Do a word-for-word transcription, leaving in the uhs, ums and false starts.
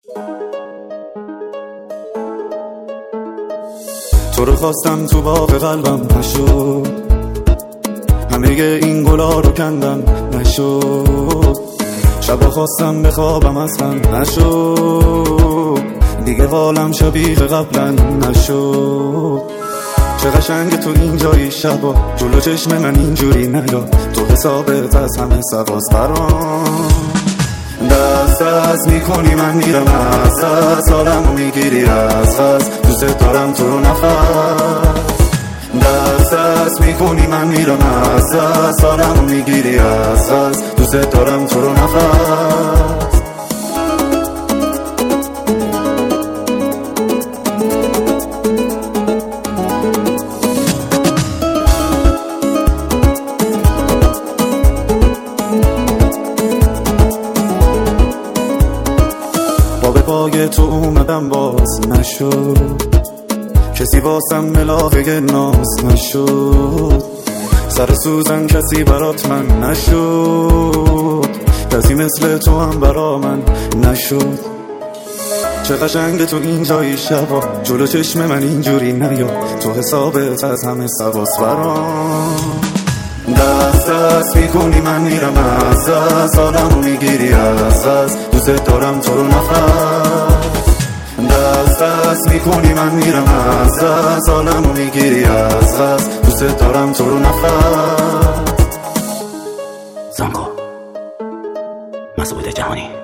تو رو خواستم تو باغ قلبم نشد، همه این گلا رو کندم نشد، شبا خواستم بخوابم اصلا نشد، دیگه حالم شبیه قبلا نشد. چه قشنگه تو اینجایی شبا، جلو چشم من اینجوری نیا، تو حسابت از همه سواس برام. دست دست میکنی من میرم از دست، حالمو میگیری از غز، دوست دارم تو رو نفس. دست دست میکنی من میرم از دست، حالمو میگیری از غز، دوست دارم تو رو نفس. به پای تو اومدم باز نشد، کسی واسم ملاقه ناز نشد، سر سوزن کسی برات من نشد، کسی مثل تو هم برا من نشد. چه قشنگه تو اینجایی شبا، جلو چشم من اینجوری نیا، تو حسابت از همه سواس برام. دست دست میکنی من میرم از دست، حالمو میگیری از غز، دوست دارم تو رو نفس. دست دست میکنی من میرم از دست، حالمو میگیری از غز، دوست دارم تو رو نفس. زانکو مسعود جهانی.